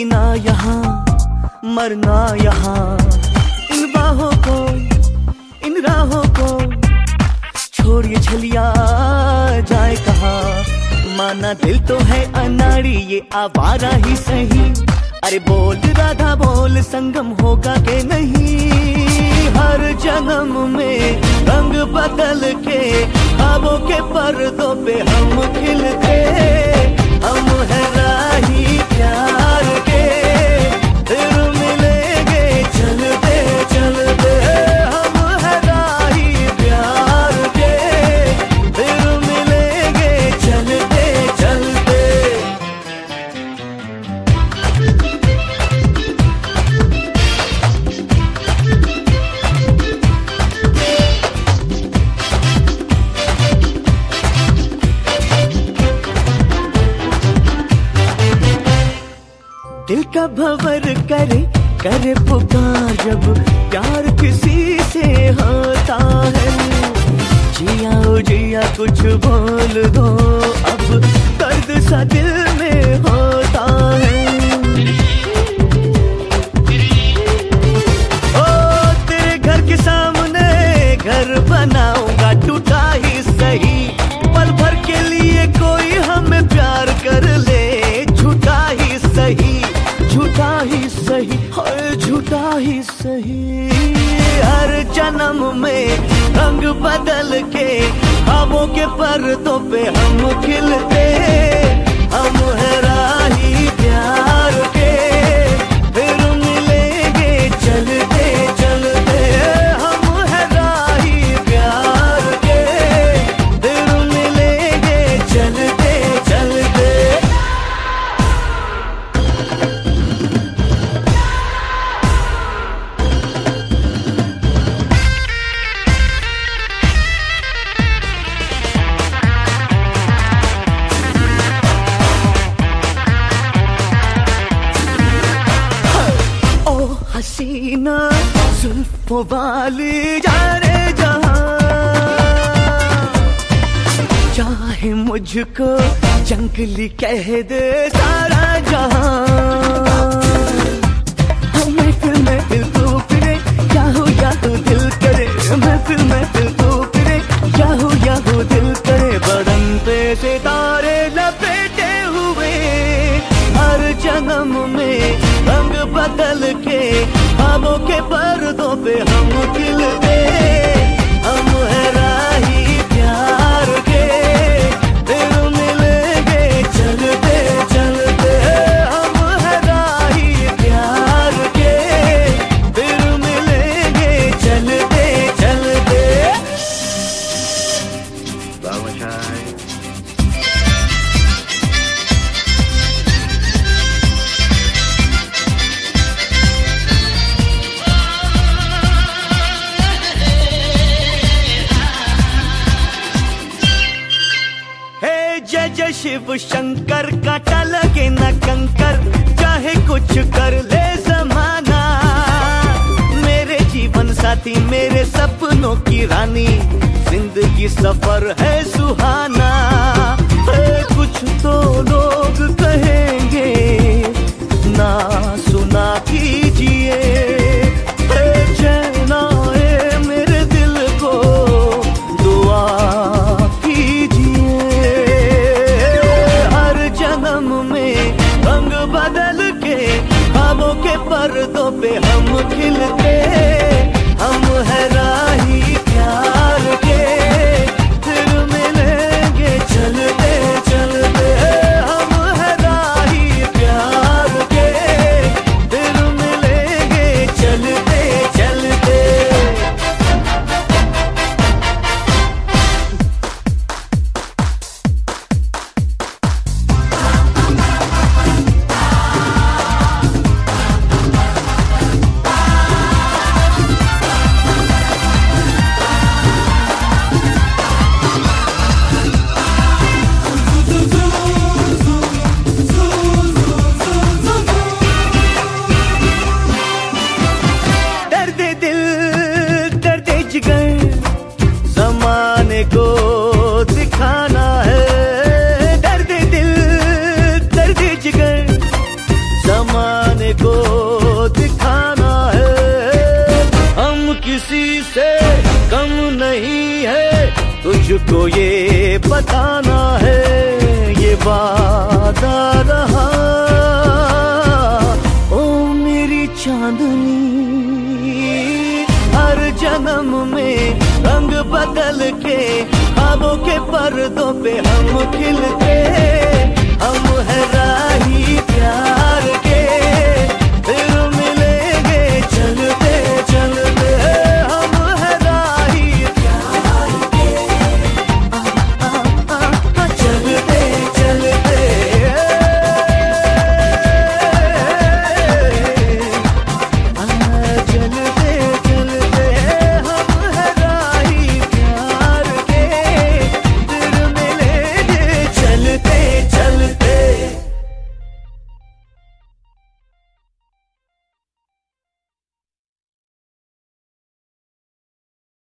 जीना यहाँ मरना यहाँ, इन बाहों को इन राहों को छोड़ ये छलिया जाए कहाँ। माना दिल तो है अनाड़ी ये आवारा ही सही, अरे बोल राधा बोल संगम होगा के नहीं। हर जन्म में रंग बदल के ख्वाबों के पर्दों पे हम खिलते, हम है राही प्यार के, फिर मिलेंगे चलते चलते। हम है राही प्यार के, फिर मिलेंगे चलते चलते। दिल का भंवर करे करे पुकार जब प्यार किसी से होता है। जिया ओ जिया कुछ बोल दो अब दर्द सा दिल में होता है। ओ तेरे घर के सामने घर बनाऊंगा टूटा ही सही, पल भर के लिए कोई हमें प्यार कर ले, झूठा ही सही झूठा ही सही हर झूठा ही सही। हर जन्म में रंग बदल के ख्वाबों के पर्दों पे हम खिलते, हम है राही प्यार के, फिर मिलेंगे चलते चलते। हम है राही प्यार के, फिर मिलेंगे चलते चलते। हसीना जुल्फों वाली जाने जहां, चाहे मुझको जंगली कह दे सारा जहां। महफिल महफिल तू फिरे याहू याहू दिल करे, महफिल महफिल तू फिरे याहू याहू दिल करे। बदन पे सितारे लपेटे हुए हर जन्म में रंग बदल के ख्वाबों के पर्दों पे हम खिलते, हम है राही प्यार के, फिर मिलेंगे चलते चलते। हम है राही प्यार के, फिर मिलेंगे चलते चलते। जय जय शिव शंकर काटा लगे न कंकर, चाहे कुछ कर ले जमाना। मेरे जीवन साथी मेरे सपनों की रानी, जिंदगी सफर है सुहाना। कुछ तो लोग कहेंगे ना सुना कीजिए, चैना मेरे दिल को दुआ रंग बदल के ख्वाबों के पर्दों पे हम खिलते, हम है राही प्यार के, फिर मिलेंगे चलते चलते। हम है राही प्यार के, फिर मिलेंगे चलते चलते। जमाने को दिखाना है। हम किसी से कम नहीं है, तुझको ये बताना है। ये वादा रहा ओ मेरी चांदनी, हर जन्म में रंग बदल के ख्वाबों के पर्दों पे हम खिलते